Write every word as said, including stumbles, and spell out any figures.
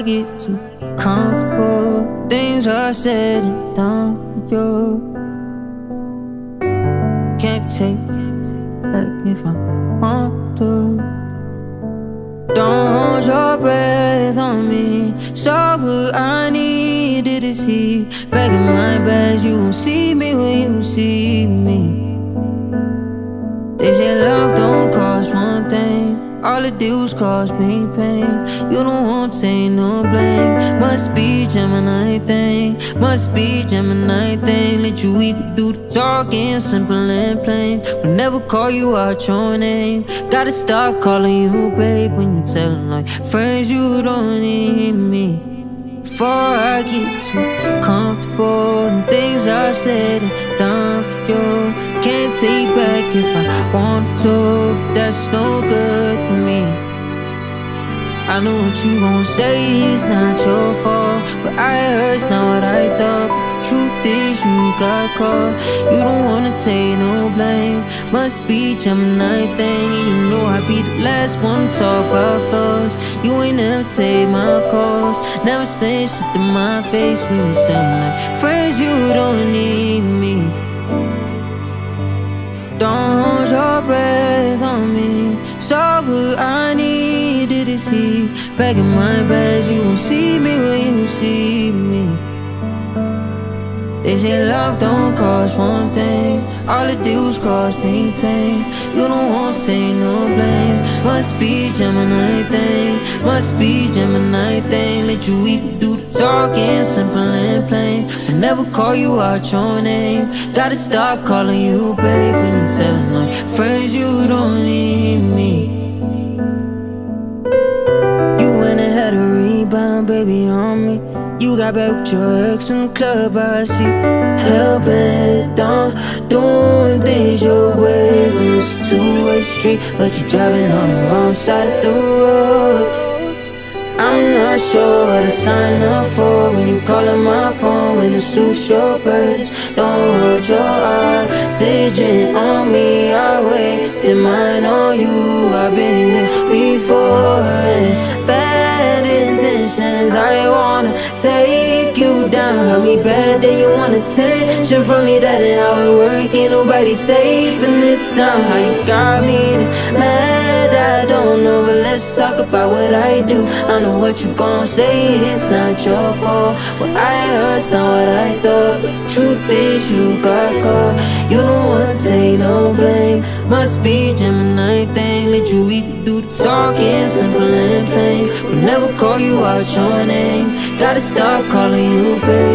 I get too comfortable, things are said and done for you. Can't take back if I want to. Don't hold your breath on me. Saw what I needed to see. Back in my bags, you won't see me when you see me. They say love don't cost one thing. All it did was cause me pain. You don't want to take no blame. Must be Gemini thing. Must be Gemini thing. Let you equal do the talking, simple and plain. Will never call you out your name. Gotta stop calling you babe when you tellin' like friends you don't need me. Before I get too comfortable and things I've said and done for you. Can't take back if I want to, but that's no good to me. I know what you gon' say, it's not your fault, but I heard it's not what I thought. But the truth is you got caught. You don't wanna take no blame. Must be Gemini thing. You know I be the last one to talk about flaws. You ain't never take my calls, never say shit to my face when you tell me like friends you don't need me. Don't hold your breath on me. Saw what I needed to see. Back in my bags, you won't see me when you see me. They say love don't cost one thing. All it did was cause me pain. You don't want to take no blame. Must be Gemini thing. Must be Gemini thing. Let you equal do the talking, simple and plain. I never call you out your name. Gotta stop calling you babe when you tellin' like friends you don't need me. You went and had a rebound, baby, on me. You got back with your ex in the club, I see. Hell bent on doing things your way when it's a two-way street, but you're driving on the wrong side of the road. I'm not sure what to sign up for when you calling my phone when it suits your purpose. Don't hold your oxygen on me, I wasted mine on you. I've been here before, and bad intentions. I wanna take you down, hurt me bad, then you want attention from me. That ain't how it work, ain't nobody safe in this town. How you got me this mad, I don't know, but let's talk about what I do. I know what you gon' say, it's not your fault. What I heard's not what I thought, but the truth is you got caught. You don't wanna take no blame. Must be Gemini thing. Let you equal do the talking, simple and plain. Will never call you out your name. Gotta stop calling you babe.